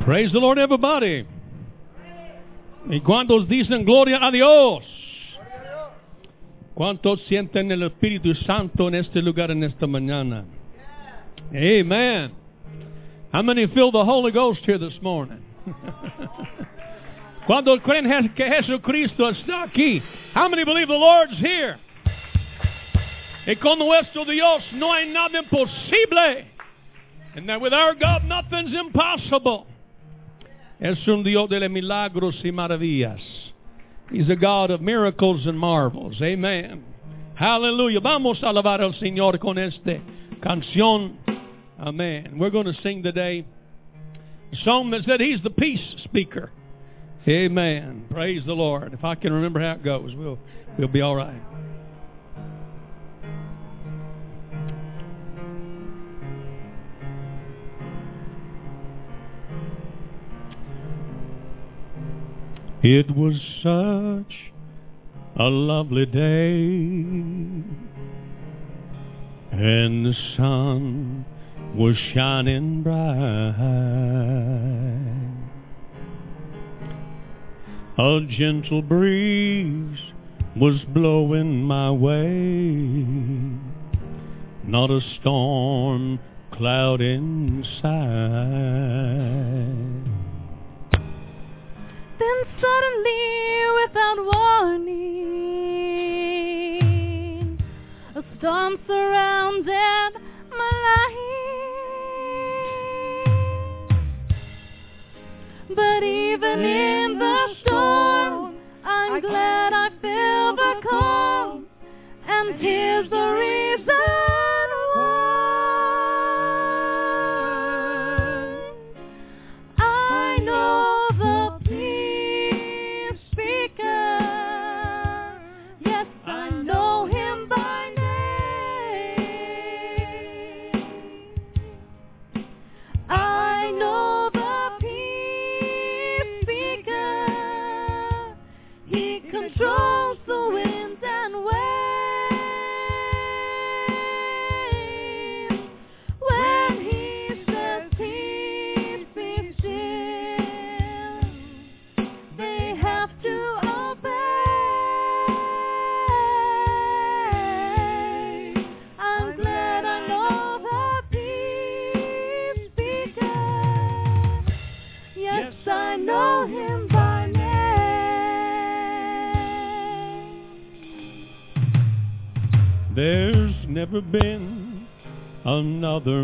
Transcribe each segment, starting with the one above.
Praise the Lord, everybody. ¿Y cuántos dicen gloria a Dios? ¿Cuántos sienten el Espíritu Santo en este lugar en esta mañana? Amen. How many feel the Holy Ghost here this morning? ¿Cuántos creen que Jesucristo está aquí? How many believe the Lord's here? Y con nuestro Dios no hay nada imposible. And that with our God nothing's impossible. Es un Dios de milagros y maravillas. He's a God of miracles and marvels. Amen. Hallelujah. Vamos a alabar al Señor con esta canción. Amen. We're going to sing today a song that said He's the peace speaker. Amen. Praise the Lord. If I can remember how it goes, we'll be all right. It was such a lovely day, and the sun was shining bright. A gentle breeze was blowing my way, not a storm cloud inside. Then suddenly, without warning, a storm surrounded my life. But even in the storm, I'm glad I feel the calm, and here's the reason why. I know the peace speaker. Yes, I know him by name. I know the peace speaker. He controls the wind and waves. When he says peace, be still, they have to obey. I'm glad I know the peace speaker. Yes, I know him by name. There's never been another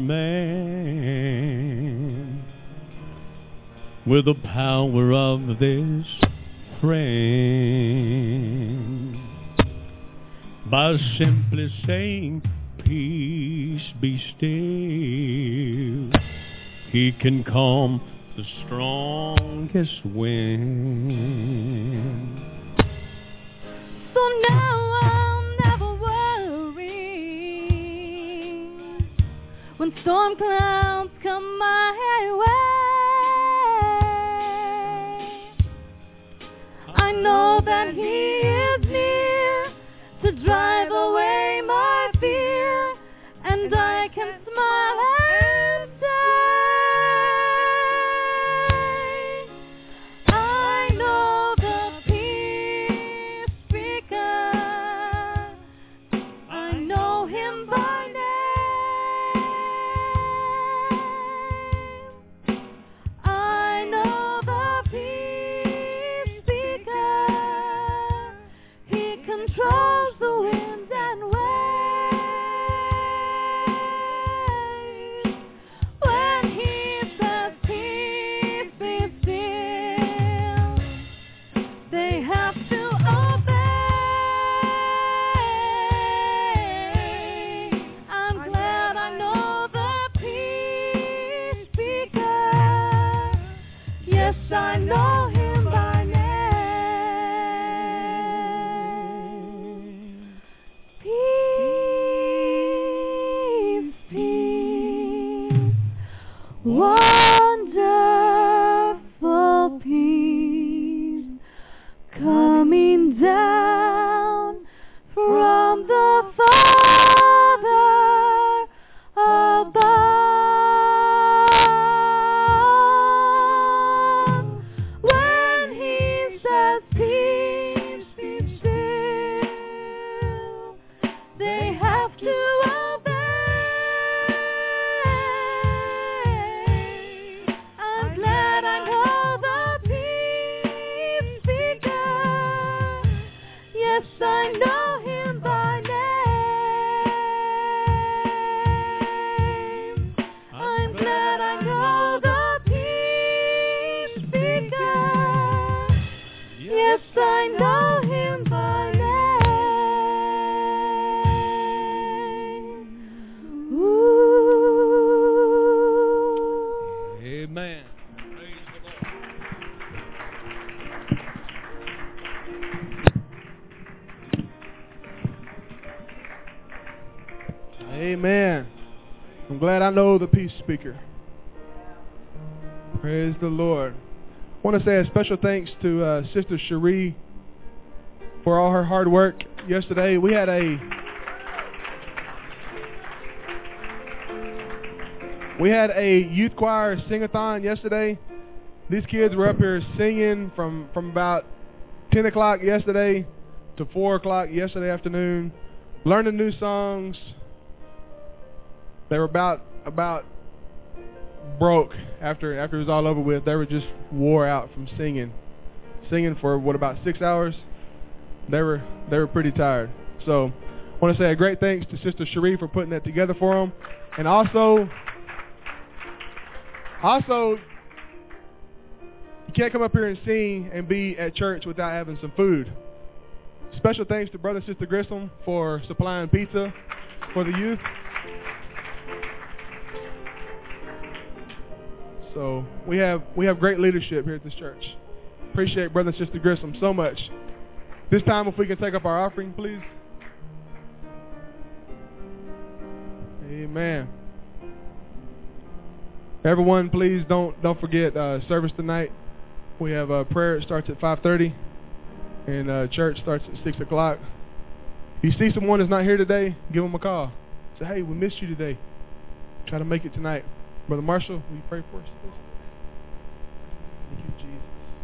man with the power of this friend. By simply saying, peace be still, he can calm the strongest wind. So now I'll never worry when storm clouds come my way. I know that he is near to drive away my fear, and I can smile and say, I know the peace speaker. I know him by name. I know the peace speaker. He controls the wind Amen. I'm glad I know the peace speaker. Praise the Lord. I want to say a special thanks to Sister Cherie for all her hard work yesterday. We had a youth choir sing-a-thon yesterday. These kids were up here singing from about 10 o'clock yesterday to 4 o'clock yesterday afternoon, learning new songs. They were about broke after it was all over with. They were just wore out from singing for about 6 hours. They were pretty tired. So I want to say a great thanks to Sister Cherie for putting that together for them. And also, you can't come up here and sing and be at church without having some food. Special thanks to Brother and Sister Grissom for supplying pizza for the youth. So we have great leadership here at this church. Appreciate Brother and Sister Grissom so much. This time, if we can take up our offering, please. Amen. Everyone, please don't forget service tonight. We have prayer. It starts at 5:30, and church starts at 6 o'clock. If you see someone that's not here today, give them a call. Say, hey, we missed you today. Try to make it tonight. Brother Marshall, will you pray for us, please? Thank you, Jesus.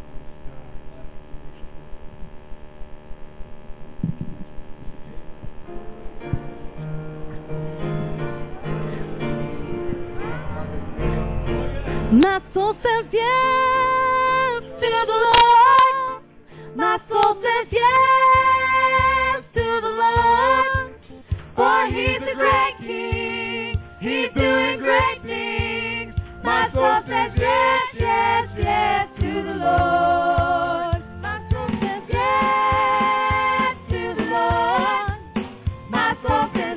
My soul says yes to the Lord. My soul says yes to the Lord. For He's a great King. He's doing great things. My soul says yes, yes, yes to the Lord. My soul says yes to the Lord. My soul says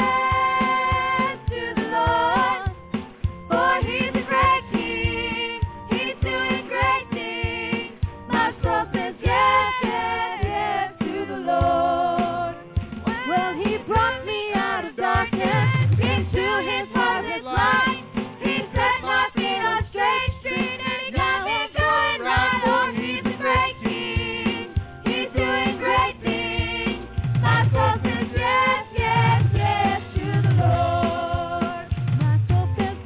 yes to the Lord. For He's a great King. He's doing great things. My soul says yes, yes, yes to the Lord. Well, He brought me out of darkness into His marvelous light. He set my feet on straight street and He got me going right. Oh, He's a great King. He's doing great things. My soul says yes, yes, yes to the Lord. My soul says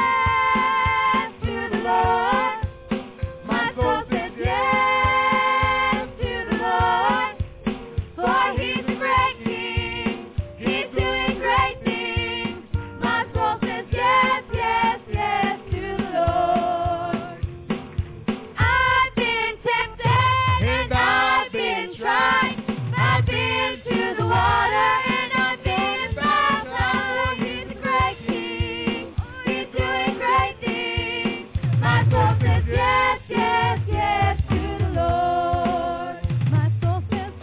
yes to the Lord. My soul says yes to the Lord. For He's a great King. He's doing great things. My soul says yes, yes, yes to the Lord. I've been tempted and I've been tried. I've been to the water and I've been baptized. For He's a great King. He's doing great things. My soul says yes, yes, yes to the Lord. My soul says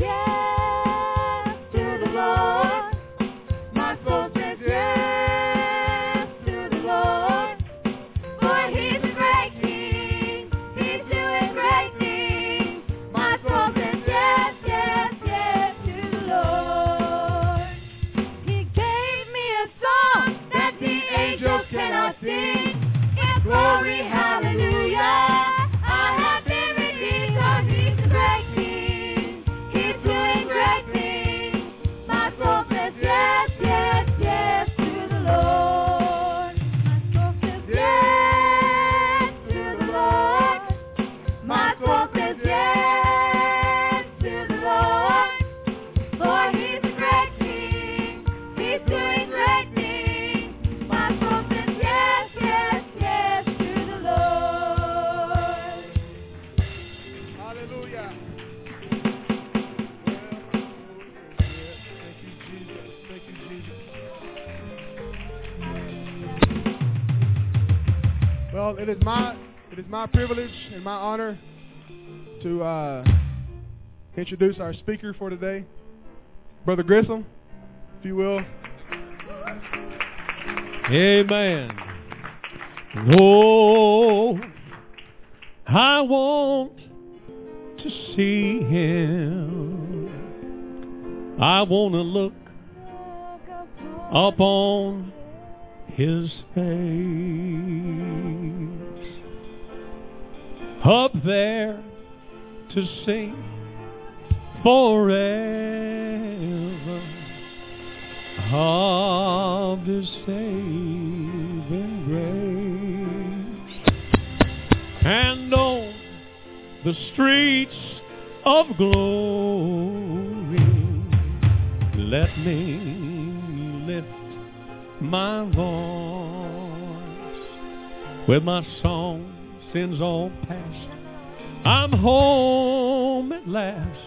yes to the Lord. My soul says yes to the Lord. For He's a great King. He's doing great things. My soul says yes, yes, yes to the Lord. He gave me a song that the angels cannot sing. It's glory, hallelujah. I have been redeemed, for He's a great King. He's doing great things. My soul says yes, yes, yes to the Lord. My soul says yes to the Lord. My soul says yes to the Lord. For He's a great King. He's doing great things. My soul says yes, yes, yes to the Lord. Hallelujah. Thank you, Jesus. Thank you, Jesus. Well, it is my privilege and my honor to introduce our speaker for today, Brother Grissom, if you will. Amen. Oh, I want to see Him. I want to look upon His face. Up there to sing forever of His saving grace. And on the streets of glory, let me lift my voice. With my song, sins all past, I'm home at last,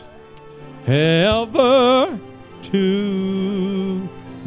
ever to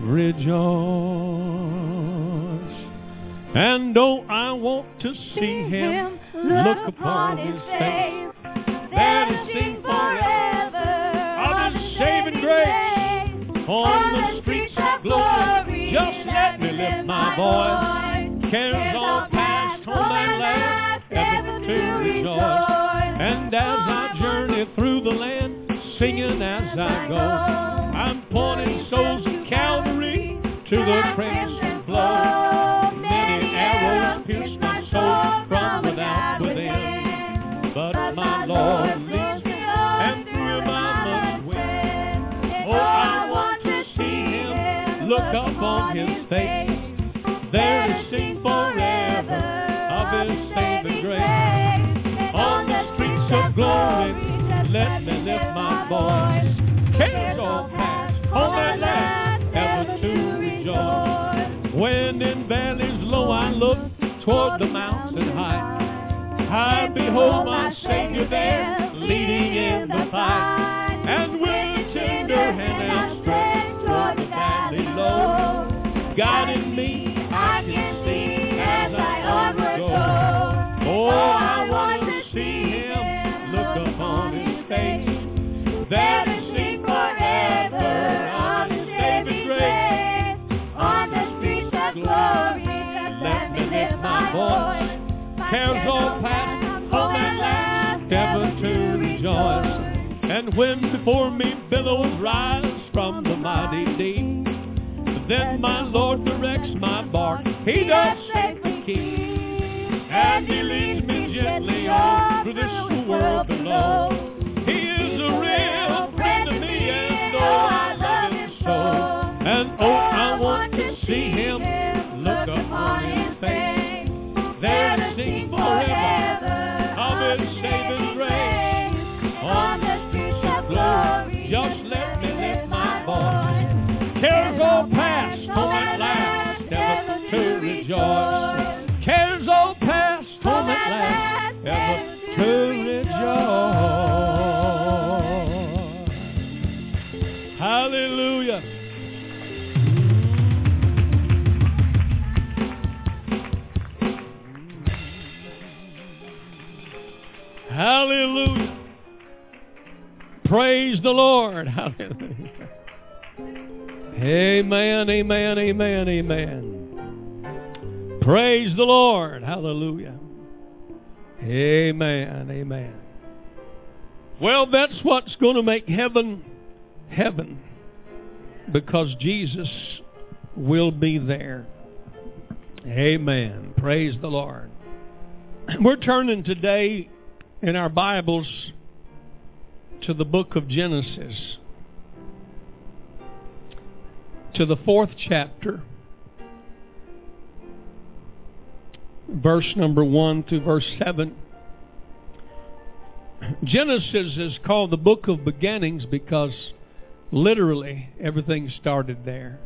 rejoice. And oh, I want to see Him look upon His face, there to sing forever of His saving grace. On the streets of glory, just let me lift my voice. Cares all past, home and last, ever to rejoice. And as I journey through the land, singing as I go, I'm pointing souls to Calvary, to the crimson flow. Many arrows pierce my soul from without within, but my Lord leads me, and through Him I must win. Oh, I want to see Him look up on His face, there to sing forever of His saving grace. On the streets of glory, let me lift my voice. Cares all past, home at last, ever to rejoice. When in valleys low I look toward the mountain high, I behold my Savior there, leading in the fight. And with a tender hand outstretched toward the valley low, guiding me, I can see as I onward go. Oh, I want to see Him look upon His face, there to sing forever of His saving grace. On the streets of glory, let me lift my voice. Cares all past, home at last, ever to rejoice. And when before me billows rise from the mighty deep, then my Lord directs my bark, He does safely keep. And He leads me gently on through this world below. He is a real friend to me, and oh, I love Him so. And oh, I want to see Him look upon His face, there to sing forever of His saving grace. On the streets of glory, just let me lift my voice. Cares all past, home at last, ever to rejoice. Cares all past, home at last, ever to rejoice. Hallelujah. Hallelujah. Praise the Lord. Hallelujah. Amen, amen, amen, amen. Praise the Lord. Hallelujah. Amen, amen. Well, that's what's going to make heaven, heaven. Because Jesus will be there. Amen. Praise the Lord. We're turning today in our Bibles to the book of Genesis, to the 4th chapter, verse number 1 through verse 7. Genesis is called the book of beginnings because literally everything started there.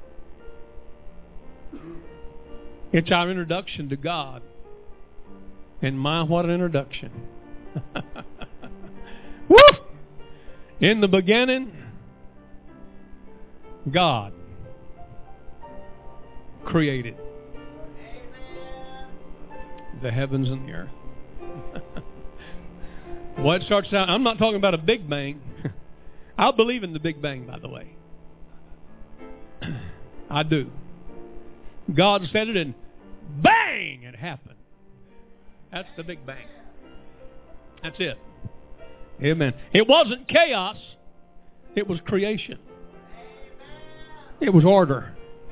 It's our introduction to God. And my, what an introduction. Woo! In the beginning, God created the heavens and the earth. Well, it starts out, I'm not talking about a big bang. I believe in the big bang, by the way. I do. God said it and bang, it happened. That's the big bang. That's it. Amen. It wasn't chaos. It was creation. It was order.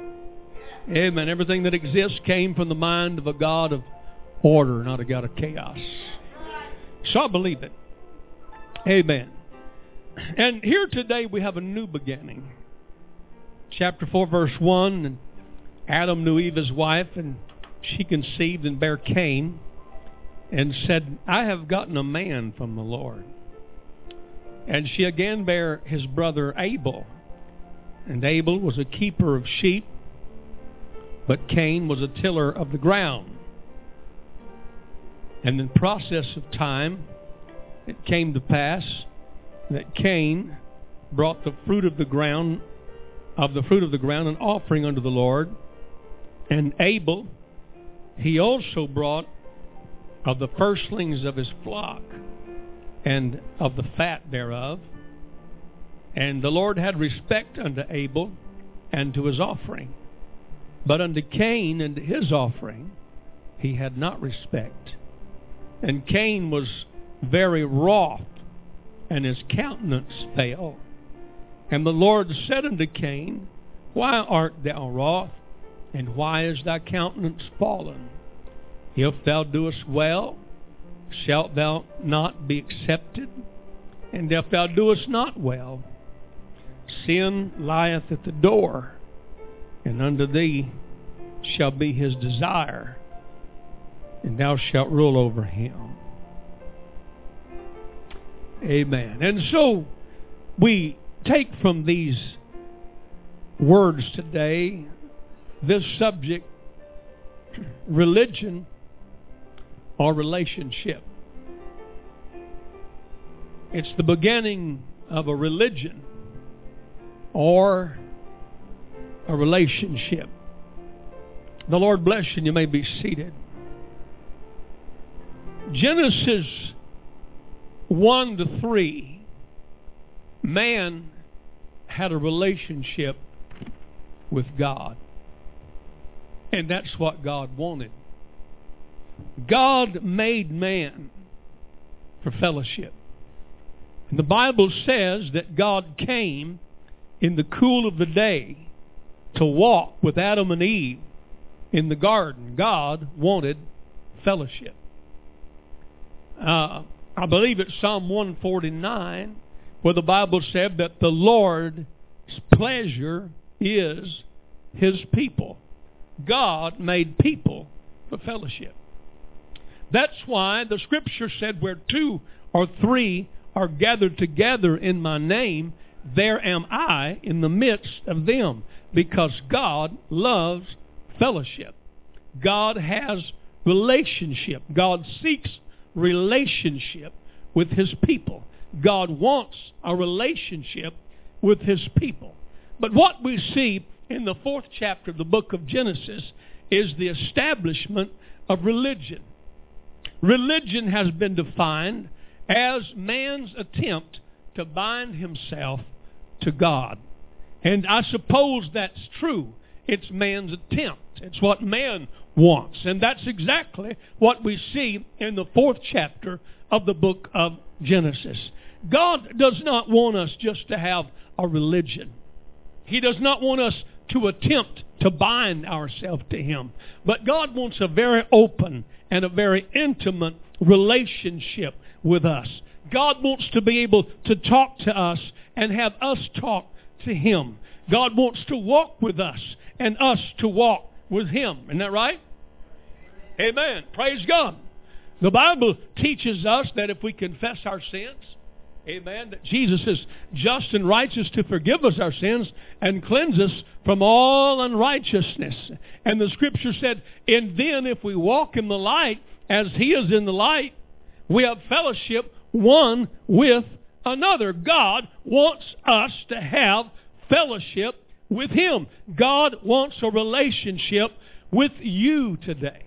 Amen. Everything that exists came from the mind of a God of order, not a God of chaos. So I believe it. Amen. And here today we have a new beginning. Chapter 4, verse 1, and Adam knew Eve his wife, and she conceived and bare Cain, and said, I have gotten a man from the Lord. And she again bare his brother Abel. And Abel was a keeper of sheep, but Cain was a tiller of the ground. And in the process of time, it came to pass that Cain brought the fruit of the ground, an offering unto the Lord. And Abel, he also brought of the firstlings of his flock, and of the fat thereof. And the Lord had respect unto Abel and to his offering. But unto Cain and to his offering he had not respect. And Cain was very wroth, and his countenance fell. And the Lord said unto Cain, Why art thou wroth, and why is thy countenance fallen? If thou doest well, shalt thou not be accepted? And if thou doest not well, sin lieth at the door, and unto thee shall be his desire, and thou shalt rule over him. Amen. And so we take from these words today this subject, religion or relationship. It's the beginning of a religion or a relationship. The Lord bless you, and you may be seated. Genesis 1-3, man had a relationship with God. And that's what God wanted. God made man for fellowship. And the Bible says that God came in the cool of the day to walk with Adam and Eve in the garden. God wanted fellowship. I believe it's Psalm 149 where the Bible said that the Lord's pleasure is His people. God made people for fellowship. That's why the Scripture said, where 2 or 3 are gathered together in my name, there am I in the midst of them. Because God loves fellowship. God has relationship. God seeks relationship with His people. God wants a relationship with His people. But what we see in the 4th chapter of the book of Genesis is the establishment of religion. Religion has been defined as man's attempt to bind himself to God. And I suppose that's true. It's man's attempt. It's what man wants. And that's exactly what we see in the 4th chapter of the book of Genesis. God does not want us just to have a religion. He does not want us to attempt to bind ourselves to Him. But God wants a very open and a very intimate relationship with us. God wants to be able to talk to us and have us talk to Him. God wants to walk with us and us to walk with Him. Isn't that right? Amen. Praise God. The Bible teaches us that if we confess our sins, amen, that Jesus is just and righteous to forgive us our sins and cleanse us from all unrighteousness. And the Scripture said, and then if we walk in the light as He is in the light, we have fellowship one with another. God wants us to have fellowship with Him. God wants a relationship with you today.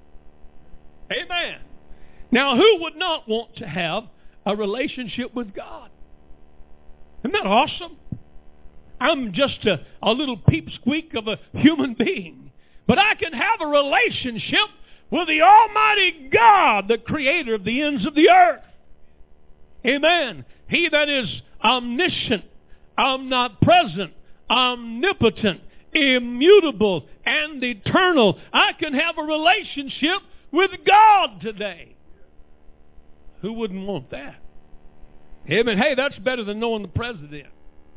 Amen. Now, who would not want to have a relationship with God? Isn't that awesome? I'm just a little peepsqueak of a human being. But I can have a relationship with the Almighty God, the Creator of the ends of the earth. Amen. He that is omniscient, omnipresent, omnipotent, immutable and eternal. I can have a relationship with God today. Who wouldn't want that? Amen. Hey, that's better than knowing the president.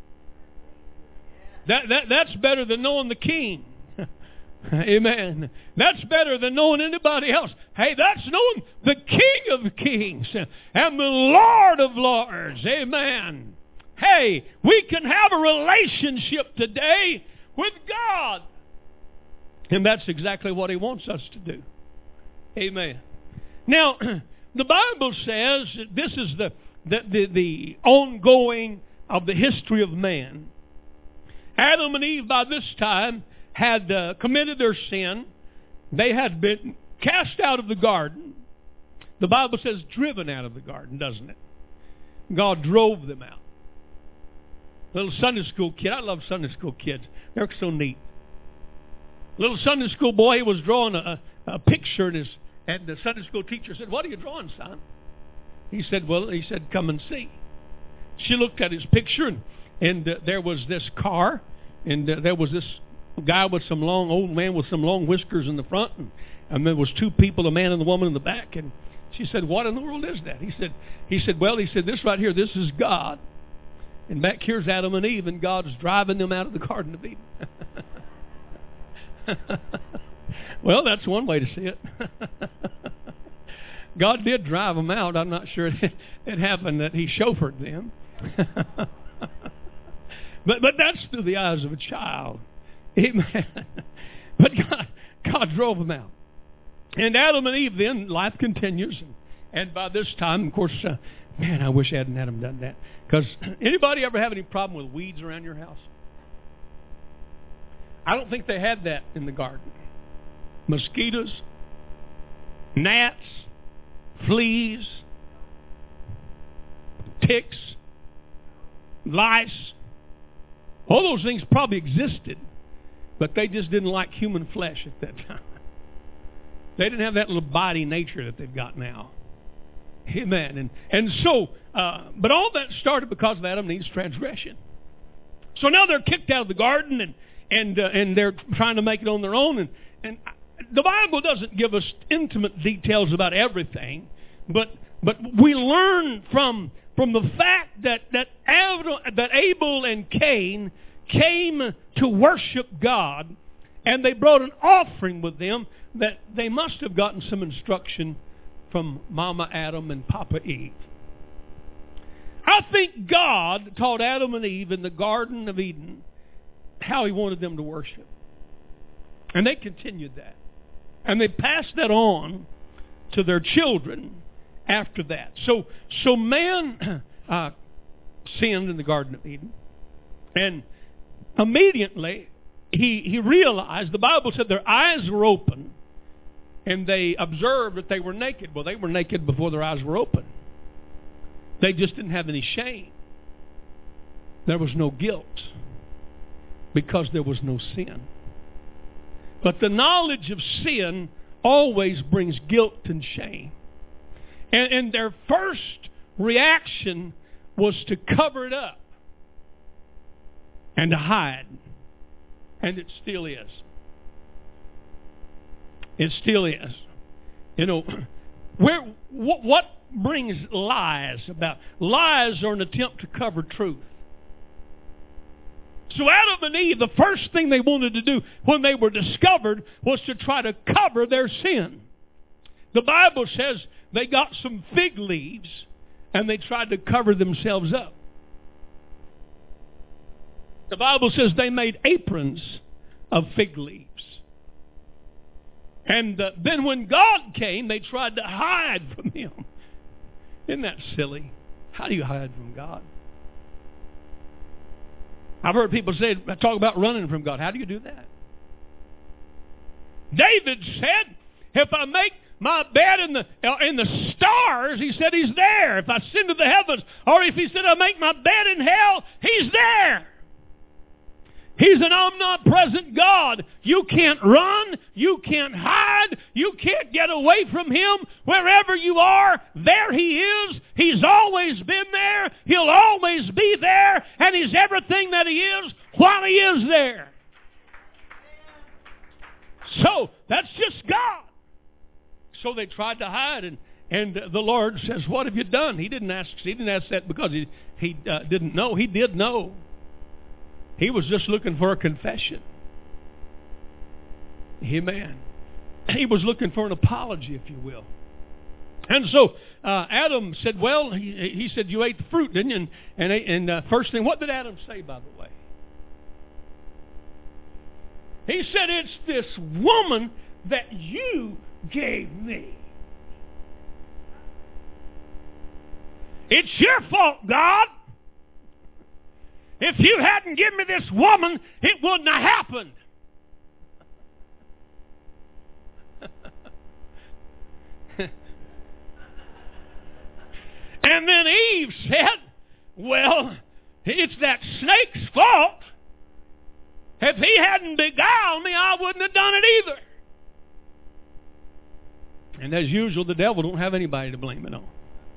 That's better than knowing the king. Amen. That's better than knowing anybody else. Hey, that's knowing the King of Kings and the Lord of Lords. Amen. Hey, we can have a relationship today with God. And that's exactly what He wants us to do. Amen. Now, the Bible says that this is the ongoing of the history of man. Adam and Eve by this time had committed their sin. They had been cast out of the garden. The Bible says driven out of the garden, doesn't it? God drove them out. Little Sunday school kid. I love Sunday school kids. They're so neat. Little Sunday school boy was drawing a picture, and the Sunday school teacher said, "What are you drawing, son?" He said, "Come and see." She looked at his picture, and there was this car, and there was this guy with some old man with some long whiskers in the front, and there was two people, a man and a woman in the back. And she said, "What in the world is that?" He said, "This right here, this is God. And back here's Adam and Eve, and God's driving them out of the Garden of Eden." Well, that's one way to see it. God did drive them out. I'm not sure it happened that He chauffeured them. But that's through the eyes of a child. Amen. But God drove them out. And Adam and Eve then, life continues. And by this time, of course, man, I wish Adam done that. Because anybody ever have any problem with weeds around your house? I don't think they had that in the garden. Mosquitoes, gnats, fleas, ticks, lice. All those things probably existed, but they just didn't like human flesh at that time. They didn't have that little body nature that they've got now. Amen. And so, but all that started because of Adam and Eve's transgression. So now they're kicked out of the garden, and they're trying to make it on their own. And the Bible doesn't give us intimate details about everything, but we learn from the fact that Abel and Cain came to worship God, and they brought an offering with them, that they must have gotten some instruction from Mama Adam and Papa Eve. I think God taught Adam and Eve in the Garden of Eden how He wanted them to worship. And they continued that. And they passed that on to their children after that. So man sinned in the Garden of Eden. And immediately he realized, the Bible said their eyes were open, and they observed that they were naked. Well, they were naked before their eyes were open. They just didn't have any shame. There was no guilt because there was no sin. But the knowledge of sin always brings guilt and shame. And their first reaction was to cover it up and to hide. And it still is. It still is. You know, what brings lies about? Lies are an attempt to cover truth. So Adam and Eve, the first thing they wanted to do when they were discovered was to try to cover their sin. The Bible says they got some fig leaves and they tried to cover themselves up. The Bible says they made aprons of fig leaves. And then when God came, they tried to hide from Him. Isn't that silly? How do you hide from God? I've heard people talk about running from God. How do you do that? David said, if I make my bed in the stars, he said He's there. If I ascend to the heavens, or if he said I make my bed in hell, He's there. He's an omnipresent God. You can't run. You can't hide. You can't get away from Him. Wherever you are, there He is. He's always been there. He'll always be there. And He's everything that He is while He is there. So that's just God. So they tried to hide, and the Lord says, "What have you done?" He didn't ask that because he didn't know. He did know. He was just looking for a confession. Amen. He was looking for an apology, if you will. And so Adam said, "Well," he said, "You ate the fruit, didn't you?" And first thing, what did Adam say, by the way? He said, "It's this woman that you gave me. It's your fault, God. If you hadn't given me this woman, it wouldn't have happened." And then Eve said, "Well, it's that snake's fault. If he hadn't beguiled me, I wouldn't have done it either." And as usual, the devil don't have anybody to blame it on.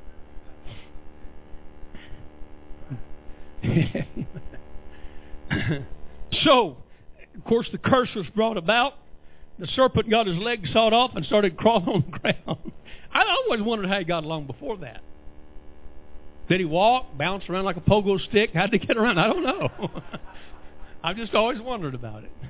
So, of course, the curse was brought about. The serpent got his leg sawed off and started crawling on the ground. I always wondered how he got along before that. Did he walk, bounce around like a pogo stick? How did he get around? I don't know. I've just always wondered about it.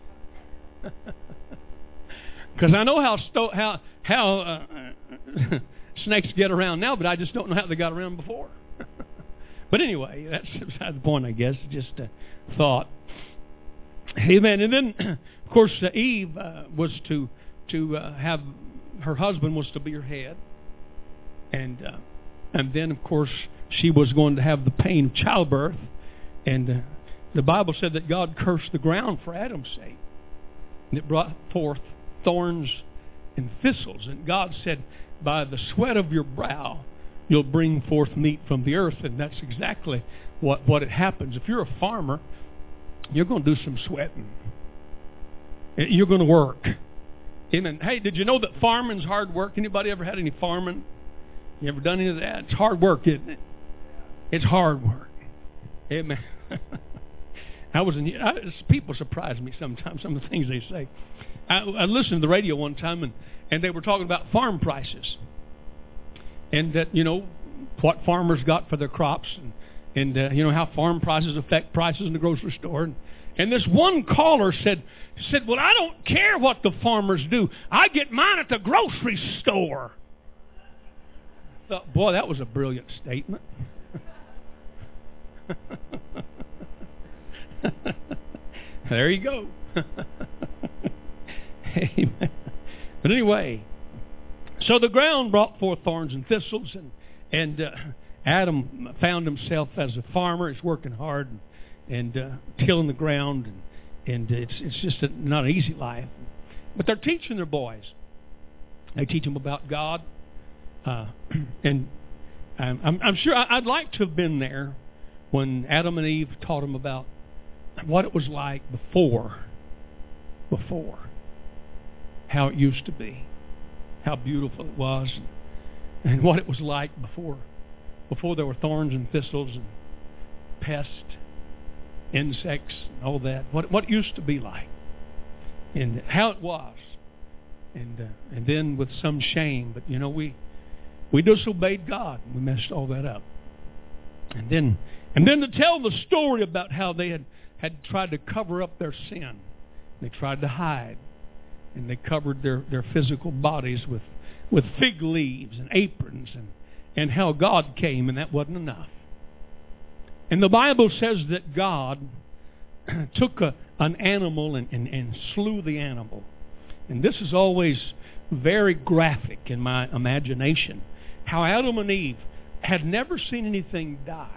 Because I know how snakes get around now, but I just don't know how they got around before. But anyway, that's beside the point, I guess. Just a thought. Amen. And then, of course, Eve was to have her husband was to be her head, and then, of course, she was going to have the pain of childbirth, and the Bible said that God cursed the ground for Adam's sake, and it brought forth thorns and thistles. And God said, "By the sweat of your brow, you'll bring forth meat from the earth." And that's exactly what it happens. If you're a farmer, you're going to do some sweating. You're going to work. Amen. Hey, did you know that farming's hard work? Anybody ever had any farming? You ever done any of that? It's hard work, isn't it? It's hard work. Amen. People surprise me sometimes, some of the things they say. I listened to the radio one time, and they were talking about farm prices. And that, what farmers got for their crops, and how farm prices affect prices in the grocery store. And this one caller said, "Well, I don't care what the farmers do. I get mine at the grocery store." I thought, boy, that was a brilliant statement. There you go. Amen. But anyway, so the ground brought forth thorns and thistles, and Adam found himself as a farmer. He's working hard and tilling the ground, and it's just not an easy life. But they're teaching their boys. They teach them about God, and I'm sure I'd like to have been there when Adam and Eve taught them about what it was like before, how it used to be, how beautiful it was, and what it was like before there were thorns and thistles and pests, insects, and all that. What it used to be like, and how it was, and then with some shame. But we disobeyed God. We messed all that up, and then to tell the story about how they had tried to cover up their sin. They tried to hide, and they covered their physical bodies with fig leaves and aprons, and how God came, and that wasn't enough. And the Bible says that God took an animal and slew the animal. And this is always very graphic in my imagination, how Adam and Eve had never seen anything die.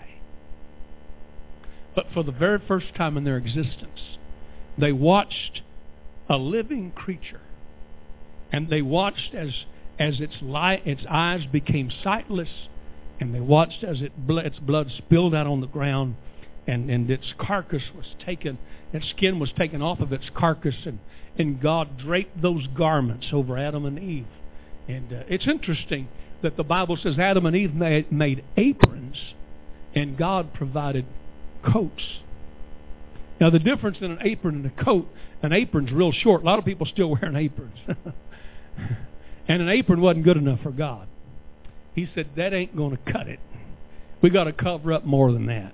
But for the very first time in their existence, they watched a living creature. And they watched as its eyes became sightless, and they watched as its blood spilled out on the ground, and its carcass was taken, its skin was taken off of its carcass, and God draped those garments over Adam and Eve. And it's interesting that the Bible says Adam and Eve made aprons, and God provided coats. Now, the difference in an apron and a coat, an apron's real short. A lot of people still wearing aprons. And an apron wasn't good enough for God. He said, that ain't going to cut it. We got to cover up more than that.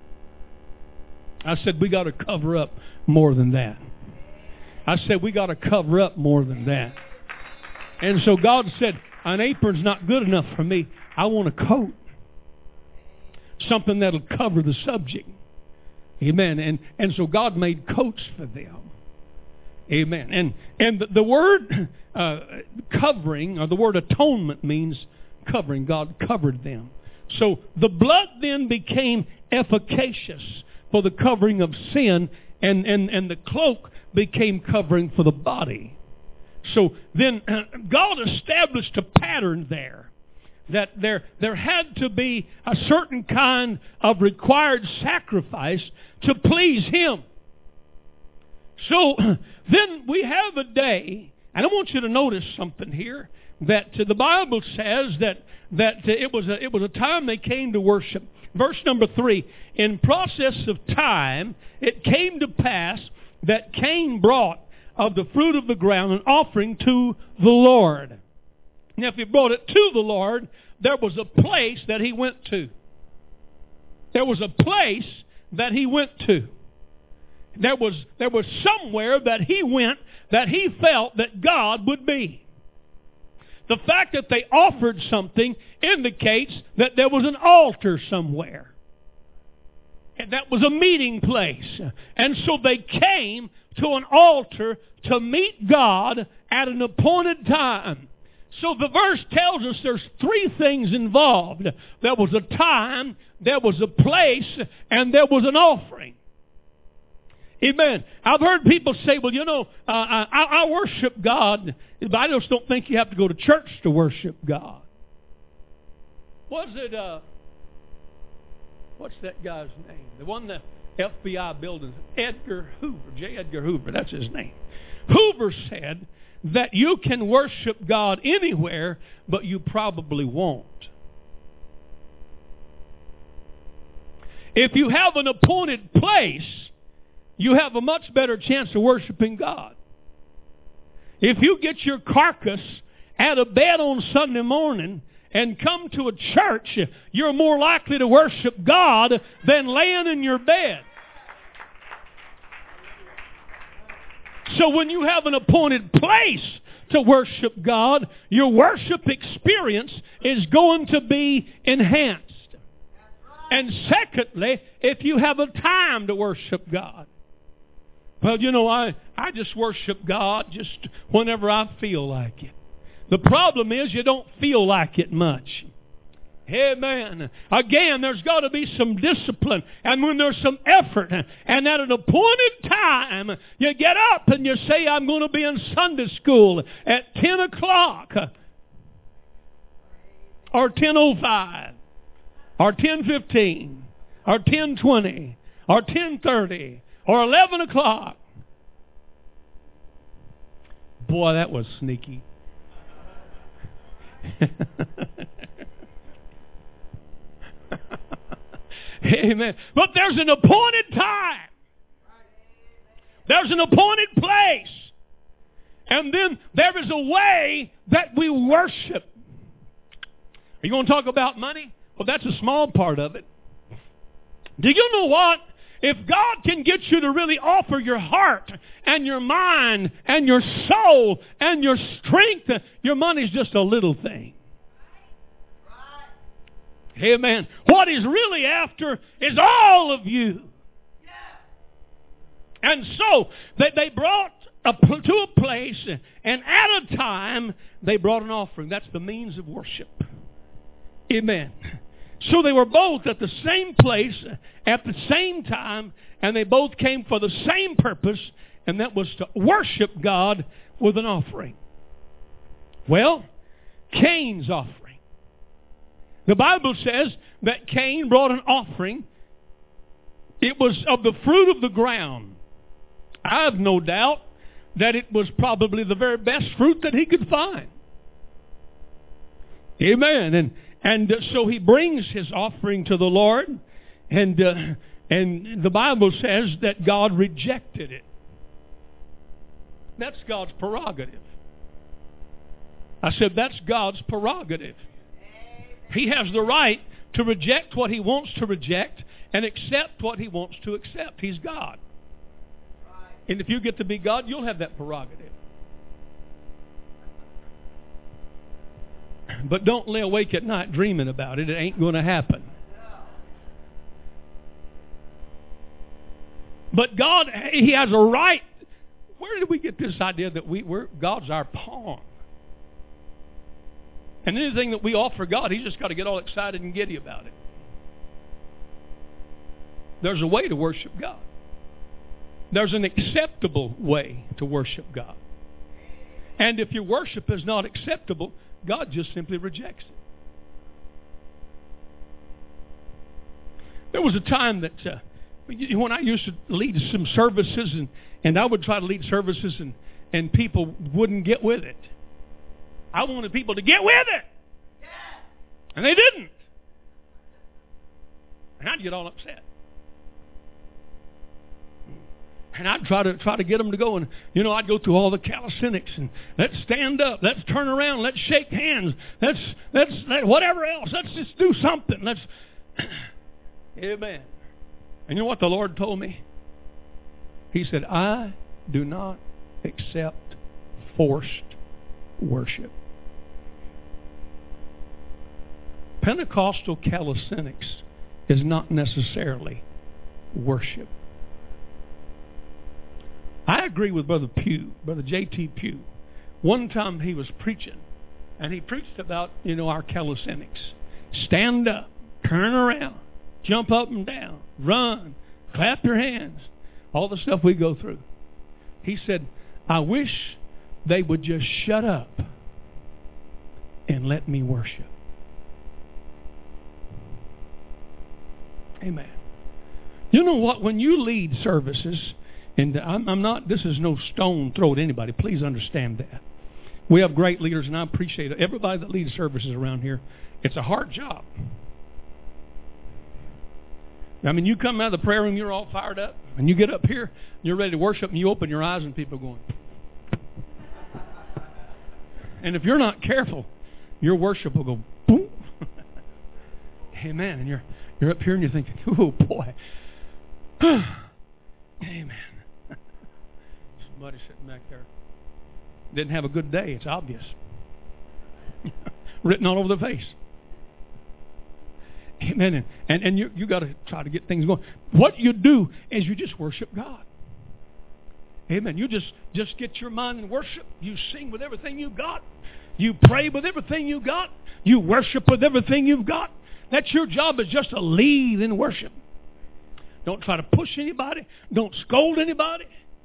I said, we got to cover up more than that. I said, we got to cover up more than that. And so God said, an apron's not good enough for me. I want a coat. Something that'll cover the subject. Amen. And so God made coats for them. Amen. And the word covering, or the word atonement, means covering. God covered them. So the blood then became efficacious for the covering of sin, and the cloak became covering for the body. So then God established a pattern there, that there had to be a certain kind of required sacrifice to please Him. So then we have a day, and I want you to notice something here, that the Bible says that it was a time they came to worship. Verse number 3, in process of time, it came to pass that Cain brought of the fruit of the ground an offering to the Lord. Now, if he brought it to the Lord, there was a place that he went to. There was a place that he went to. There was somewhere that he went that he felt that God would be. The fact that they offered something indicates that there was an altar somewhere. And that was a meeting place. And so they came to an altar to meet God at an appointed time. So the verse tells us there's three things involved. There was a time, there was a place, and there was an offering. Amen. I've heard people say, well, you know, I worship God, but I just don't think you have to go to church to worship God. What's that guy's name? The one that FBI building, Edgar Hoover, J. Edgar Hoover, that's his name. Hoover said that you can worship God anywhere, but you probably won't. If you have an appointed place, you have a much better chance of worshiping God. If you get your carcass out of bed on Sunday morning and come to a church, you're more likely to worship God than laying in your bed. So when you have an appointed place to worship God, your worship experience is going to be enhanced. And secondly, if you have a time to worship God. Well, you know, I just worship God just whenever I feel like it. The problem is you don't feel like it much. Amen. Again, there's got to be some discipline. And when there's some effort, and at an appointed time, you get up and you say, I'm going to be in Sunday school at 10 o'clock. Or 10:05. Or 10:15. Or 10:20. Or 10:30. Or 11 o'clock. Boy, that was sneaky. Amen. But there's an appointed time. There's an appointed place. And then there is a way that we worship. Are you going to talk about money? Well, that's a small part of it. Do you know what? If God can get you to really offer your heart and your mind and your soul and your strength, your money's just a little thing. Amen. What He's really after is all of you. And so they brought to a place, and at a time they brought an offering. That's the means of worship. Amen. So they were both at the same place at the same time, and they both came for the same purpose, and that was to worship God with an offering. Well, Cain's offering. The Bible says that Cain brought an offering. It was of the fruit of the ground. I have no doubt that it was probably the very best fruit that he could find. Amen. And so he brings his offering to the Lord, and And the Bible says that God rejected it. That's God's prerogative. I said, that's God's prerogative. He has the right to reject what He wants to reject and accept what He wants to accept. He's God. And if you get to be God, you'll have that prerogative. But don't lay awake at night dreaming about it. It ain't going to happen. But God, He has a right. Where did we get this idea that God's our pawn? And anything that we offer God, He's just got to get all excited and giddy about it. There's a way to worship God. There's an acceptable way to worship God. And if your worship is not acceptable, God just simply rejects it. There was a time that when I used to lead some services, and I would try to lead services, and people wouldn't get with it. I wanted people to get with it. And they didn't. And I'd get all upset. And I'd try to get them to go, and I'd go through all the calisthenics, and let's stand up, let's turn around, let's shake hands, let's whatever else, let's just do something. Amen. And you know what the Lord told me? He said, I do not accept forced worship. Pentecostal calisthenics is not necessarily worship. I agree with Brother Pugh, Brother J.T. Pugh. One time he was preaching, and he preached about, our calisthenics. Stand up, turn around, jump up and down, run, clap your hands, all the stuff we go through. He said, I wish they would just shut up and let me worship. Amen. You know what? When you lead services, and I'm not, this is no stone thrown at anybody. Please understand that. We have great leaders, and I appreciate it. Everybody that leads services around here, it's a hard job. I mean, you come out of the prayer room, you're all fired up, and you get up here, you're ready to worship, and you open your eyes, and people are going. And if you're not careful, your worship will go boom. Amen. And you're up here, and you're thinking, oh, boy. Amen. Somebody sitting back there didn't have a good day. It's obvious. Written all over the face. Amen. And you got to try to get things going. What you do is you just worship God. Amen. You just get your mind in worship. You sing with everything you've got. You pray with everything you've got. You worship with everything you've got. That's your job, is just to lead in worship. Don't try to push anybody. Don't scold anybody.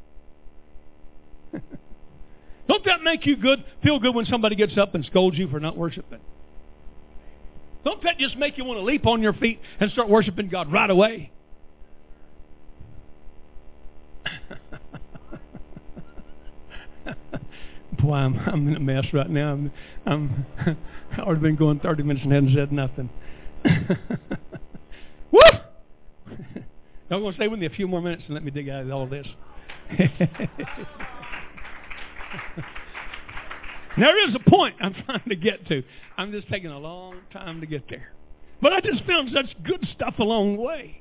Don't that make you feel good when somebody gets up and scolds you for not worshiping? Don't that just make you want to leap on your feet and start worshiping God right away? Boy, I'm in a mess right now. I've already been going 30 minutes and hadn't said nothing. Woo! Y'all going to stay with me a few more minutes and let me dig out of all this. There is a point I'm trying to get to. I'm just taking a long time to get there. But I just found such good stuff along the way.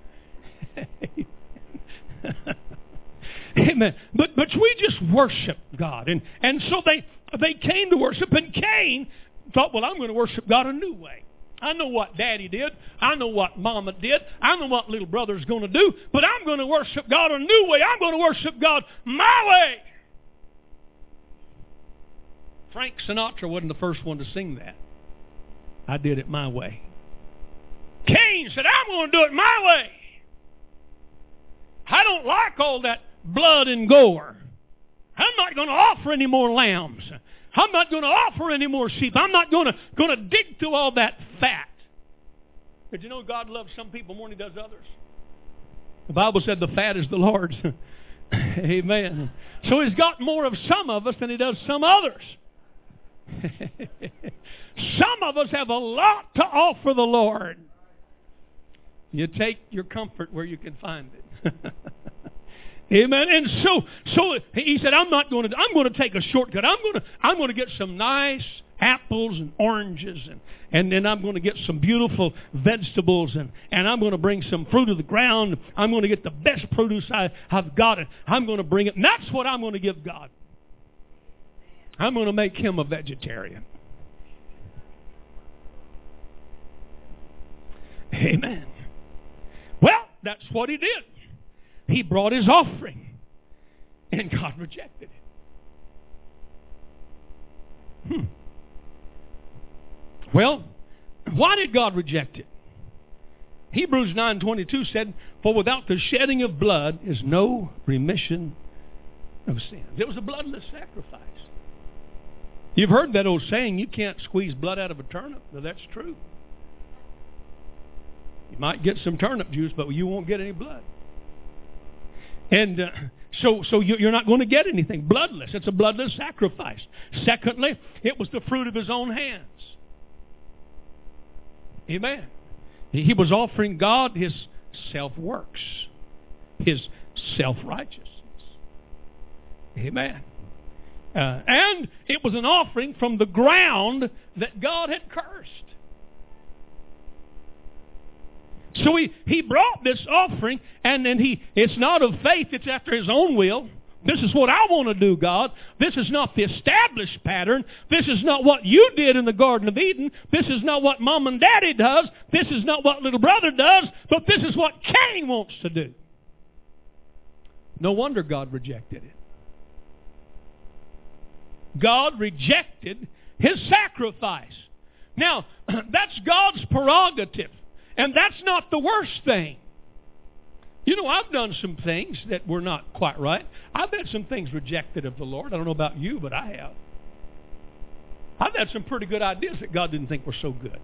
Amen. But we just worship God. And so they came to worship, and Cain thought, well, I'm going to worship God a new way. I know what Daddy did. I know what Mama did. I know what little brother's going to do. But I'm going to worship God a new way. I'm going to worship God my way. Frank Sinatra wasn't the first one to sing that. I did it my way. Cain said, I'm going to do it my way. I don't like all that blood and gore. I'm not going to offer any more lambs. I'm not going to offer any more sheep. I'm not going to dig through all that fat. Did you know God loves some people more than He does others? The Bible said the fat is the Lord's. Amen. So He's got more of some of us than He does some others. Some of us have a lot to offer the Lord. You take your comfort where you can find it. Amen. And so he said, I'm going to take a shortcut. I'm going to get some nice apples and oranges, and then I'm going to get some beautiful vegetables, and I'm going to bring some fruit of the ground. I'm going to get the best produce I've got, and I'm going to bring it. And that's what I'm going to give God. I'm going to make him a vegetarian. Amen. Well, that's what he did. He brought his offering, and God rejected it. Well, why did God reject it? Hebrews 9:22 said, "For without the shedding of blood is no remission of sins." It was a bloodless sacrifice. You've heard that old saying, you can't squeeze blood out of a turnip. Well, that's true. You might get some turnip juice, but you won't get any blood. And so you're not going to get anything bloodless. It's a bloodless sacrifice. Secondly, it was the fruit of his own hands. Amen. He was offering God his self-works, his self-righteousness. Amen. And it was an offering from the ground that God had cursed. So he brought this offering, and then it's not of faith, it's after his own will. This is what I want to do, God. This is not the established pattern. This is not what you did in the Garden of Eden. This is not what Mom and Daddy does. This is not what little brother does. But this is what Cain wants to do. No wonder God rejected it. God rejected his sacrifice. Now, that's God's prerogative. And that's not the worst thing. You know, I've done some things that were not quite right. I've had some things rejected of the Lord. I don't know about you, but I have. I've had some pretty good ideas that God didn't think were so good.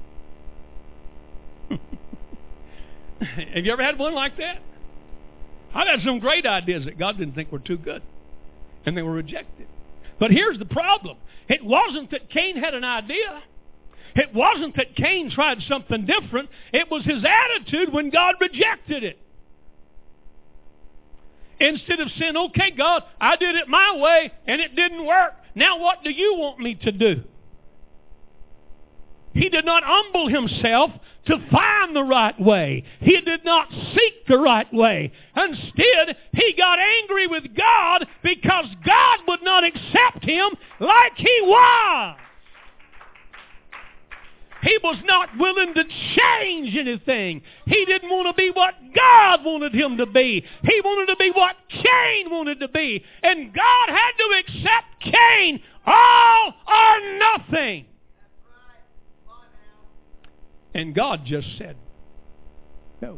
Have you ever had one like that? I've had some great ideas that God didn't think were too good. And they were rejected. But here's the problem. It wasn't that Cain had an idea. It wasn't that Cain tried something different. It was his attitude when God rejected it. Instead of saying, okay, God, I did it my way and it didn't work. Now what do you want me to do? He did not humble himself to find the right way. He did not seek the right way. Instead, he got angry with God because God would not accept him like he was. He was not willing to change anything. He didn't want to be what God wanted him to be. He wanted to be what Cain wanted to be. And God had to accept Cain, all or nothing. And God just said, no.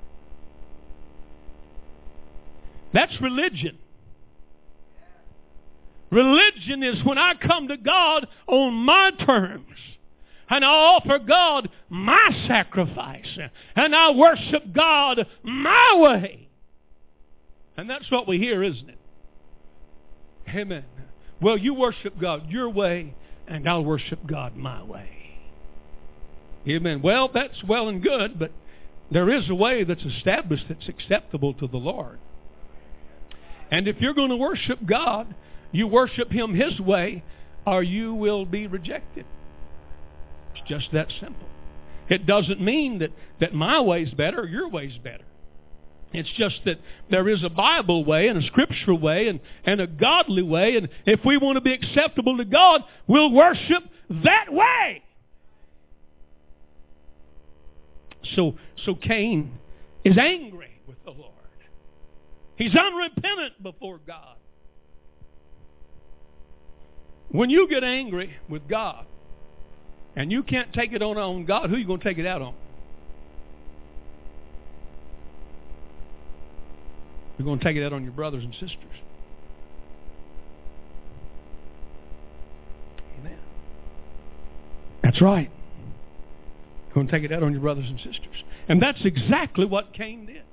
That's religion. Religion is when I come to God on my terms. And I offer God my sacrifice. And I worship God my way. And that's what we hear, isn't it? Amen. Well, you worship God your way, and I'll worship God my way. Amen. Well, that's well and good, but there is a way that's established that's acceptable to the Lord. And if you're going to worship God, you worship him his way, or you will be rejected. It's just that simple. It doesn't mean that my way's better or your way's better. It's just that there is a Bible way and a scriptural way and a godly way. And if we want to be acceptable to God, we'll worship that way. So Cain is angry with the Lord. He's unrepentant before God. When you get angry with God, and you can't take it on God, who are you going to take it out on? You're going to take it out on your brothers and sisters. Amen. That's right. You're going to take it out on your brothers and sisters. And that's exactly what Cain did.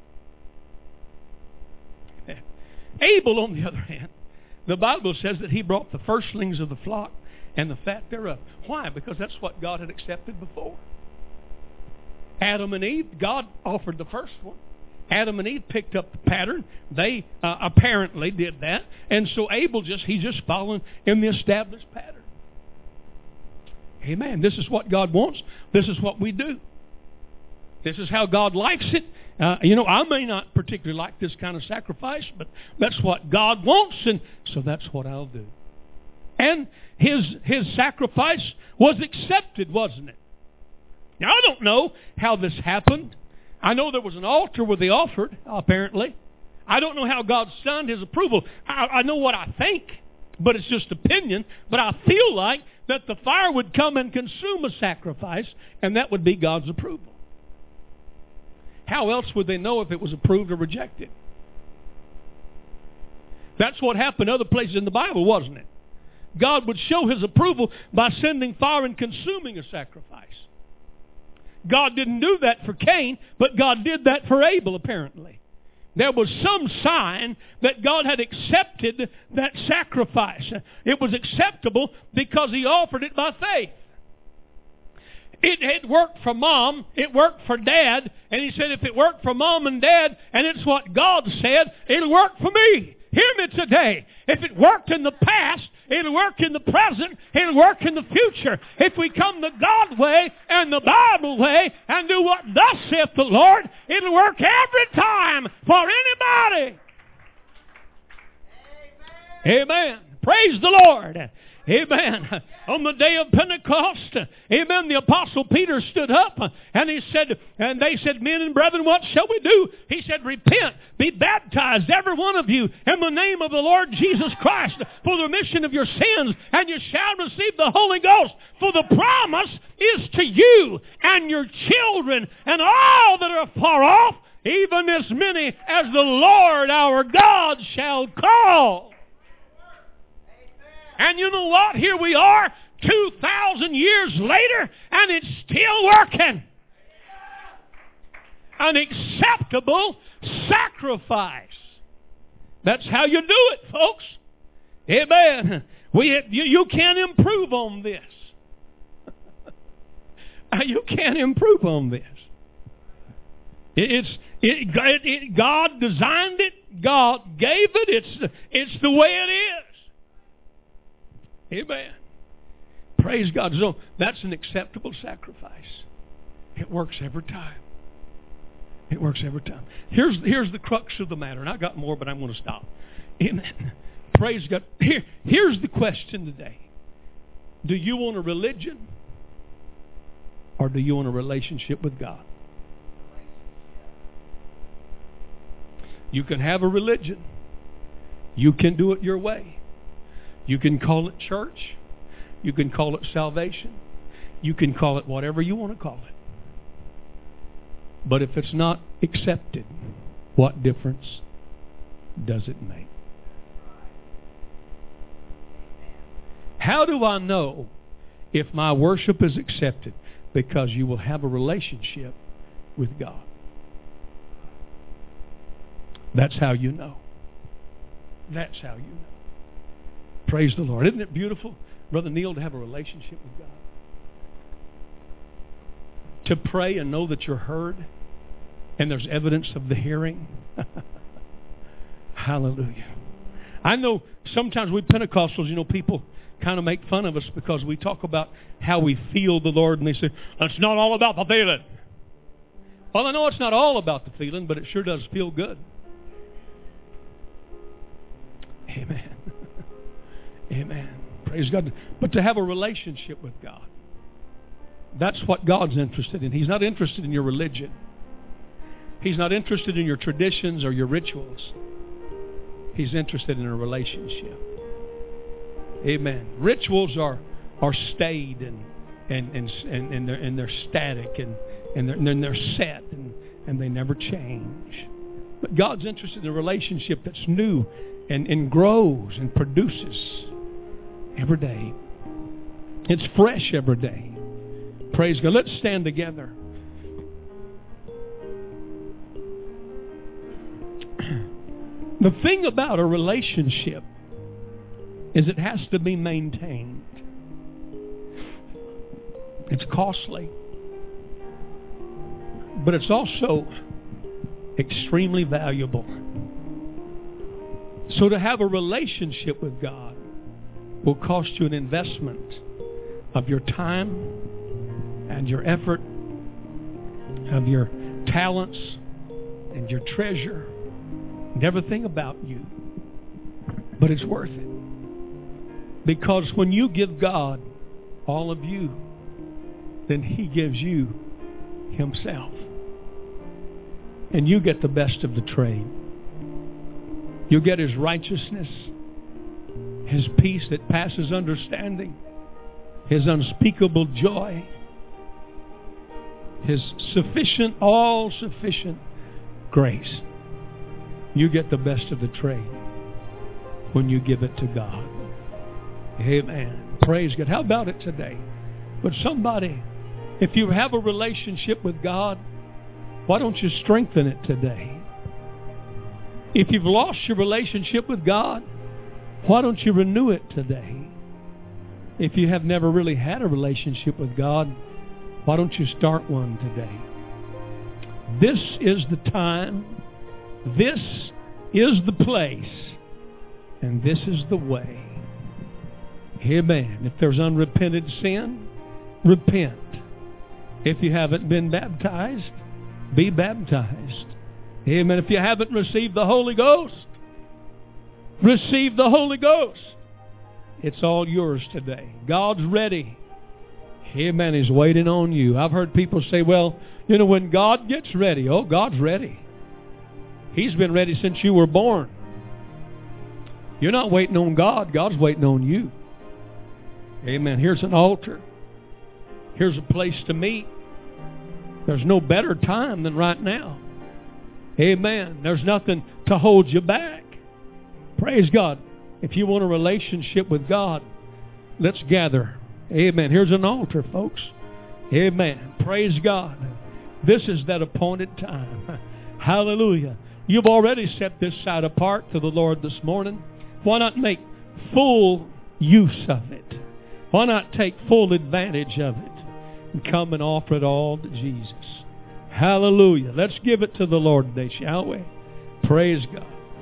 Amen. Abel, on the other hand, the Bible says that he brought the firstlings of the flock and the fat thereof. Why? Because that's what God had accepted before. Adam and Eve, God offered the first one. Adam and Eve picked up the pattern. They apparently did that. And so Abel he's just following in the established pattern. Amen. This is what God wants. This is what we do. This is how God likes it. I may not particularly like this kind of sacrifice, but that's what God wants, and so that's what I'll do. And his sacrifice was accepted, wasn't it? Now, I don't know how this happened. I know there was an altar where they offered, apparently. I don't know how God signed his approval. I know what I think, but it's just opinion. But I feel like that the fire would come and consume a sacrifice, and that would be God's approval. How else would they know if it was approved or rejected? That's what happened other places in the Bible, wasn't it? God would show his approval by sending fire and consuming a sacrifice. God didn't do that for Cain, but God did that for Abel, apparently. There was some sign that God had accepted that sacrifice. It was acceptable because he offered it by faith. It worked for Mom, it worked for Dad, and he said if it worked for Mom and Dad, and it's what God said, it'll work for me. Hear me today. If it worked in the past, it'll work in the present, it'll work in the future. If we come the God way and the Bible way and do what thus saith the Lord, it'll work every time for anybody. Amen. Praise the Lord. Amen. On the day of Pentecost, amen, the Apostle Peter stood up and they said, men and brethren, what shall we do? He said, repent, be baptized, every one of you, in the name of the Lord Jesus Christ, for the remission of your sins, and you shall receive the Holy Ghost. For the promise is to you and your children and all that are far off, even as many as the Lord our God shall call. And you know what? Here we are, 2,000 years later, and it's still working. An acceptable sacrifice. That's how you do it, folks. Amen. You can't improve on this. You can't improve on this. God designed it. God gave it. It's the way it is. Amen. Praise God. So that's an acceptable sacrifice. It works every time. It works every time. Here's the crux of the matter. And I got more, but I'm going to stop. Amen. Praise God. Here's the question today. Do you want a religion? Or do you want a relationship with God? You can have a religion. You can do it your way. You can call it church. You can call it salvation. You can call it whatever you want to call it. But if it's not accepted, what difference does it make? How do I know if my worship is accepted? Because you will have a relationship with God. That's how you know. That's how you know. Praise the Lord. Isn't it beautiful, Brother Neil, to have a relationship with God? To pray and know that you're heard and there's evidence of the hearing. Hallelujah. I know sometimes we Pentecostals, people kind of make fun of us because we talk about how we feel the Lord, and they say, it's not all about the feeling. Well, I know it's not all about the feeling, but it sure does feel good. Amen. Amen. Praise God. But to have a relationship with God, that's what God's interested in. He's not interested in your religion. He's not interested in your traditions or your rituals. He's interested in a relationship. Amen. Rituals are staid and they're static and they're set and they never change. But God's interested in a relationship that's new and grows and produces every day. It's fresh every day. Praise God. Let's stand together. The thing about a relationship is it has to be maintained. It's costly. But it's also extremely valuable. So to have a relationship with God will cost you an investment of your time and your effort, of your talents and your treasure and everything about you. But it's worth it. Because when you give God all of you, then He gives you Himself. And you get the best of the trade. You get His righteousness, His peace that passes understanding, His unspeakable joy, His sufficient, all-sufficient grace. You get the best of the trade when you give it to God. Amen. Praise God. How about it today? But somebody, if you have a relationship with God, why don't you strengthen it today? If you've lost your relationship with God, why don't you renew it today? If you have never really had a relationship with God, why don't you start one today? This is the time, this is the place, and this is the way. Amen. If there's unrepented sin, repent. If you haven't been baptized, be baptized. Amen. If you haven't received the Holy Ghost, receive the Holy Ghost. It's all yours today. God's ready. Amen. He's waiting on you. I've heard people say, well, you know, when God gets ready, oh, God's ready. He's been ready since you were born. You're not waiting on God. God's waiting on you. Amen. Here's an altar. Here's a place to meet. There's no better time than right now. Amen. There's nothing to hold you back. Praise God. If you want a relationship with God, let's gather. Amen. Here's an altar, folks. Amen. Praise God. This is that appointed time. Hallelujah. You've already set this side apart to the Lord this morning. Why not make full use of it? Why not take full advantage of it and come and offer it all to Jesus? Hallelujah. Let's give it to the Lord today, shall we? Praise God.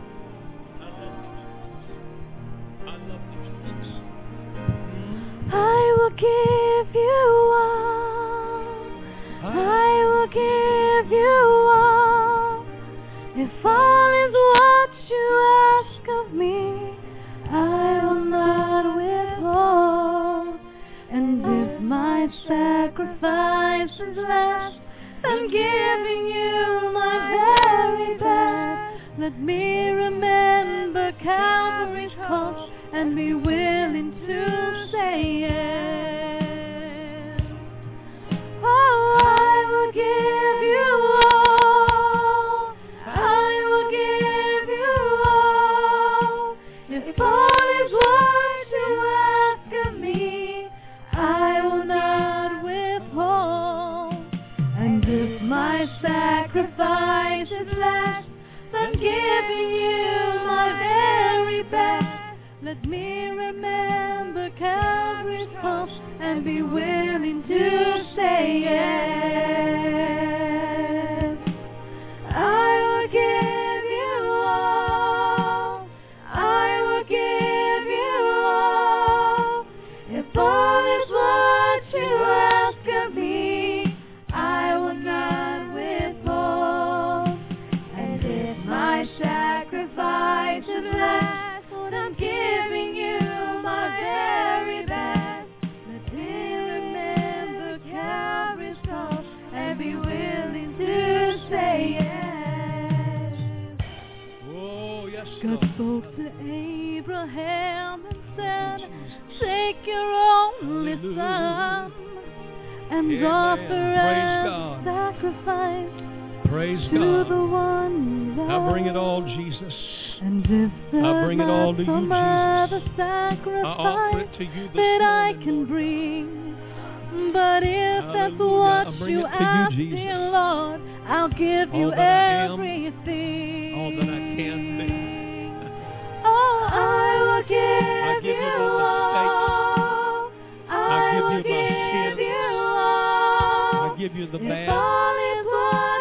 I will give you all. I will give you all. If all is what you ask of me, I will not withhold. And if my sacrifice is less than giving you my very best, let me remember Calvary's cross and be willing to say yes. Oh, I will give you all. I will give you all. If all is what you ask of me, I will not withhold. And if my sacrifice is less than giving you my very best, let me remember Calvary's cross and be willing to say yes. I will give you all. I will give you all. If all is what you ask of me, I will not withhold. And if my sacrifice is less, I'm giving you my very best. Let me remember Calvary's cross and be willing to say yes. Oh, yes, God spoke to Abraham and said, take your only son and Amen. offer Praise as God. sacrifice Praise to God. the one you I bring it all, love. Jesus. And if I bring it all to there's you, some other Jesus. I offer it sacrifice to you this that I morning, can Lord. bring, but if that's Hallelujah. what I bring you it to you, ask, Jesus. dear Lord, I'll give All you that I am, everything. all that I can be. Oh, I will I give give you you my all. I give will you my sins. you all. I give you the If bad. all is what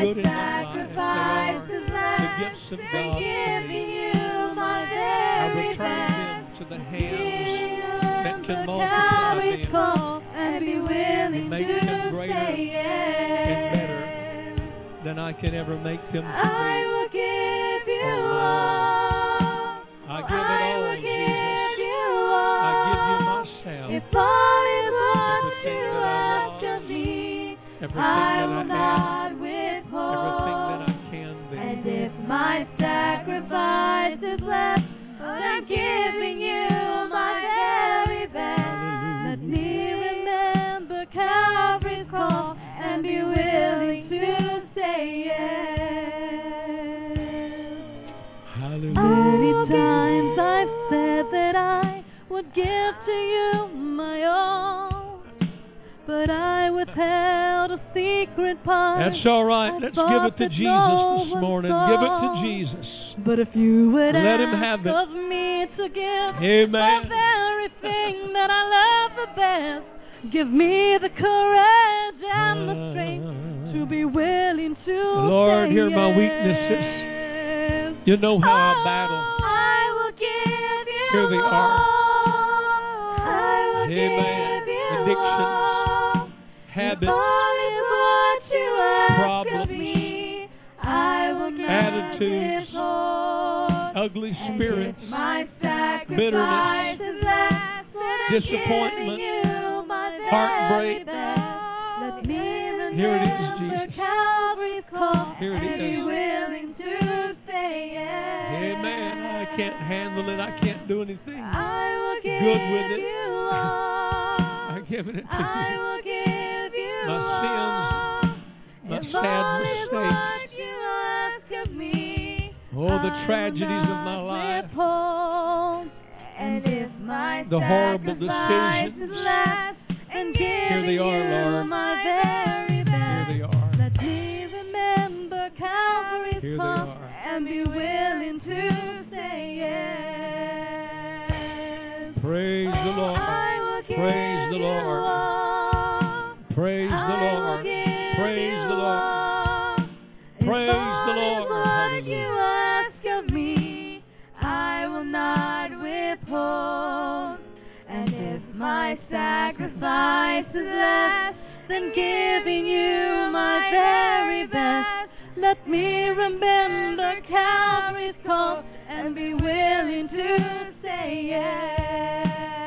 good in my life. They are the gifts of God to me. I return them to the hands that can multiply them and make them greater and better than I can ever make them to be. I will give you all. I give it all, Jesus. I give you myself. If all is what you ask of me, I will not withhold. Everything that I can be. And if my sacrifice is less than giving you my very best, let me remember Calvary's cross and be willing to say yes. Hallelujah. Many times I've said that I would give to you my all, but I withheld a secret part. That's all right. Let's give it to Jesus this morning. Give it to Jesus. But if you would let Him ask have it. of me to give Amen. the very thing that I love the best, give me the courage and the strength to be willing to Lord, say hear my yes. weaknesses. You know how I battle. I will give you Here they are. all. I will Amen. give you Addictions, all. habits, If all is what you ask problems, of me, I will not attitudes, withhold. ugly And spirits, if my sacrifice bitterness, is less than disappointment, giving you my heartbreak. very best, let me Here it is, remember Jesus. Calvary's cross Here it and be is. willing to say yes. Amen. I can't handle it. I can't do anything. I will give Good with it. you all. I'm giving it to I you. will give you My all. My If sad all is mistakes. what you ask of me, Oh, the I will tragedies of my not life. withhold. And if my The horrible sacrifice decisions. is less and giving they are, you Lord. my very best, Here they are. let me remember Calvary's Here they cross are. and be willing to say yes. Praise the Lord. I will give Praise the you Lord. all. Praise the I will Lord. give Praise you the Lord. all. Praise If the all is Lord. what Hallelujah. you ask of me, I will not withhold. And if my sacrifice is less than giving you my very best, let me remember Calvary's cross and be willing to say yes.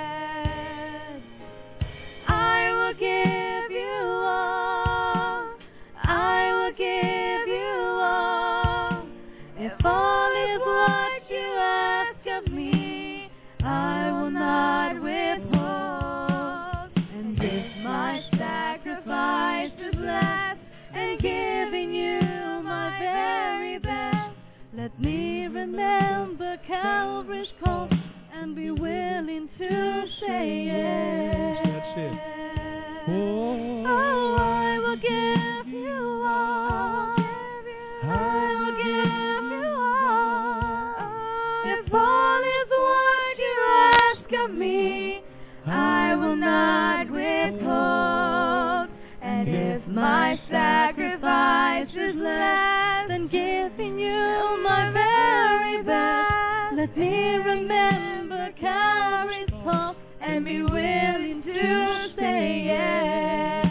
I will give you all. I will give you all. If all is what you ask of me, I will not withhold. And if my sacrifice is less and giving you my very best, let me remember Calvary's cross and be willing to say yes. That's it. Oh, I will give you all. I will give you all. If all is what you ask of me, I will not withhold. And if my sacrifice is less than giving you my very best, let me remember Calvary's cross and be willing to say yes.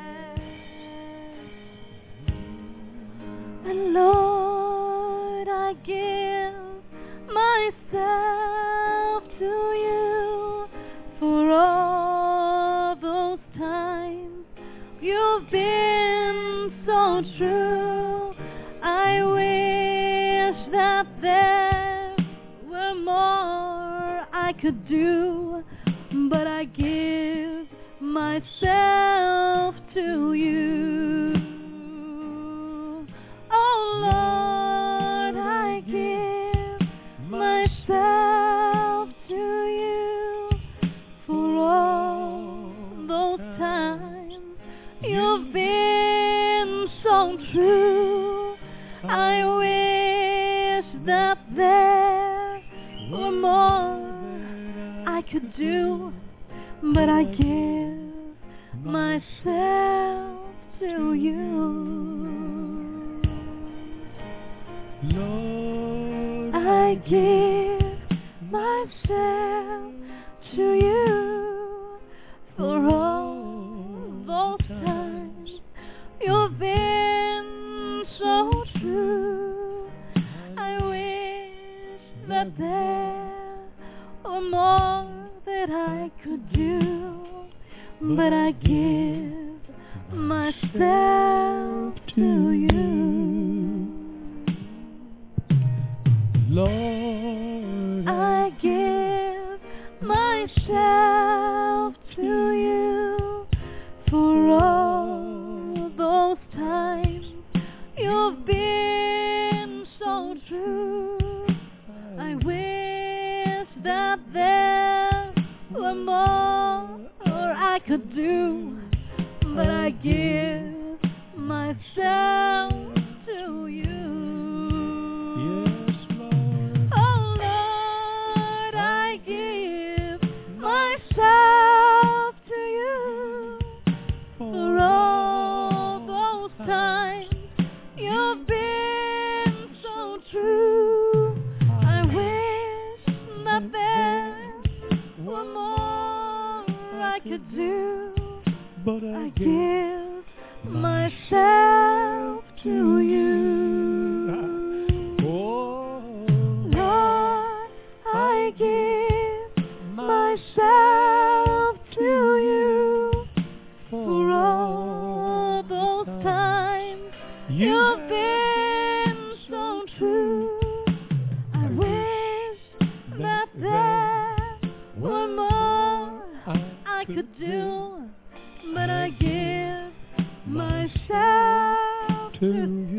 And Lord, I give myself to you for all those times you've been so true. I wish that there were more I could do, but I give myself to you. Oh Lord, I give myself to you for all those times you've been so true. I wish that there were more I could do, but I give myself to you. I give myself to you for all those times you've been so true. I wish that there were more that I could do, but I give myself to you. Lord, I give myself to you for all those times you've been so true. I wish that there were more I could do, but I give myself to you. yes, Lord, Oh Lord, I give myself to you for all those times you've been so true. I wish that there were more I could do, but I give myself to you. Oh, Lord, I give myself to you for all those times you've been so true. I wish that there were more I could do, but I give myself to you.